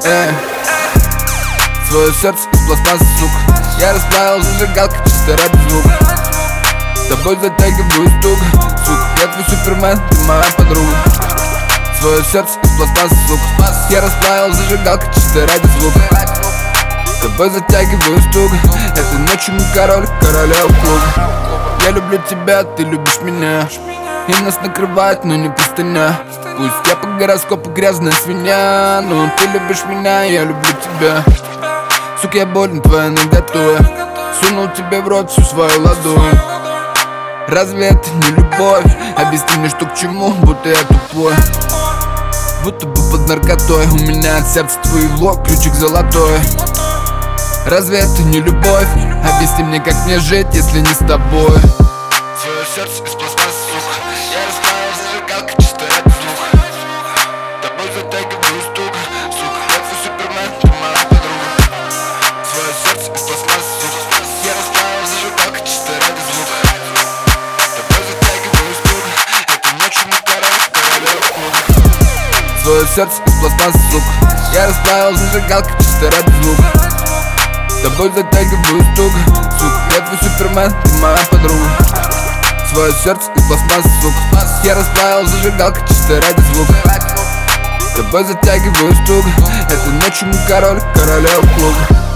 Свое сердце из пластмассы, сука. Я расплавил зажигалкой чисто ради звука. С тобой затягиваю стук, сука. Я твой супермен, ты моя подруга. Свое сердце из пластмассы, сука. Я расплавил зажигалкой чисто ради звука. С тобой затягиваю стук. Этой ночью мы король, королева клуба. Я люблю тебя, ты любишь меня. И нас накрывает, но не простыня. Пусть я по гороскопу грязная свинья, но ты любишь меня, я люблю тебя. Сука, я болен твоей наготой. Сунул тебе в рот всю свою ладонь. Разве это не любовь? Объясни мне, что к чему, будто я тупой. Будто бы под наркотой. У меня от сердца твоего ключик золотой. Разве это не любовь? Объясни мне, как мне жить, если не с тобой. Свое сердце из пластмассы, сука. Я расплавил зажигалкой чисто ради звука. Тобой затягиваю стук, сука. Я твой супермен, ты моя подруга. Свое сердце из пластмассы, сука. Я расплавил зажигалкой чисто ради звука. Тобой затягиваю стук. Этой ночью мы король, королева клуба. Свое сердце из пластмассы, сука. Я расплавил зажигалкой чисто ради звука. С тобой затягиваю стук, сука. Я твой супермен, ты моя подруга. Свое сердце из пластмассы, сука. Я расплавил зажигалкой чисто ради звука. С тобой затягиваю стук. Этой ночью мы король, королева клуба.